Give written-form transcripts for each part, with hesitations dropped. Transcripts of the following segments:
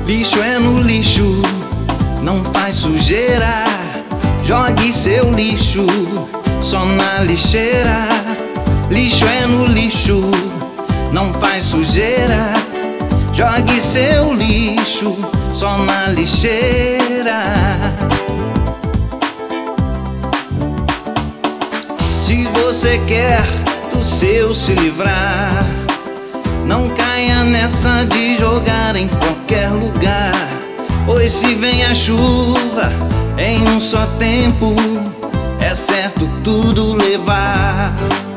Lixo é no lixo, não faz sujeira. Jogue seu lixo só na lixeira. Lixo é no lixo, não faz sujeira. Jogue seu lixo só na lixeira. Se você quer do seu se livrar, não caia nessa de jogar em qualquer lugar. Pois se vem a chuva em um só tempo, é certo tudo levar.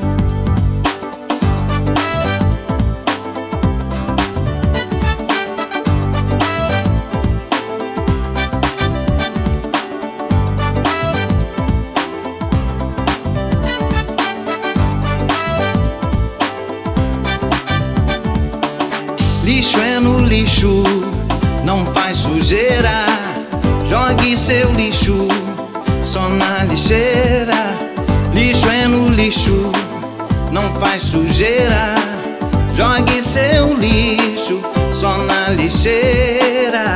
Lixo é no lixo, não faz sujeira. Jogue seu lixo só na lixeira. Lixo é no lixo, não faz sujeira. Jogue seu lixo só na lixeira.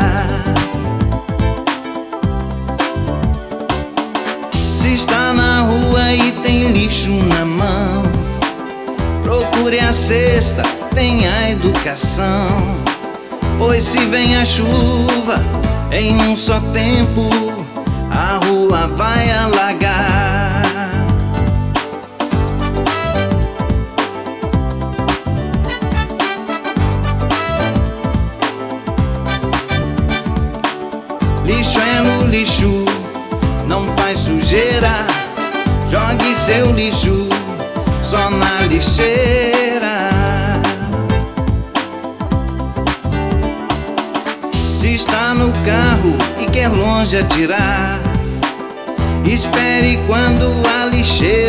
Se está na rua e tem lixo na mão, procure a cesta, tenha educação. Pois se vem a chuva em um só tempo, a rua vai alagar. Lixo é no lixo, não faz sujeira. Jogue seu lixo só na lixeira. Se está no carro e quer longe atirar, espere quando a lixeira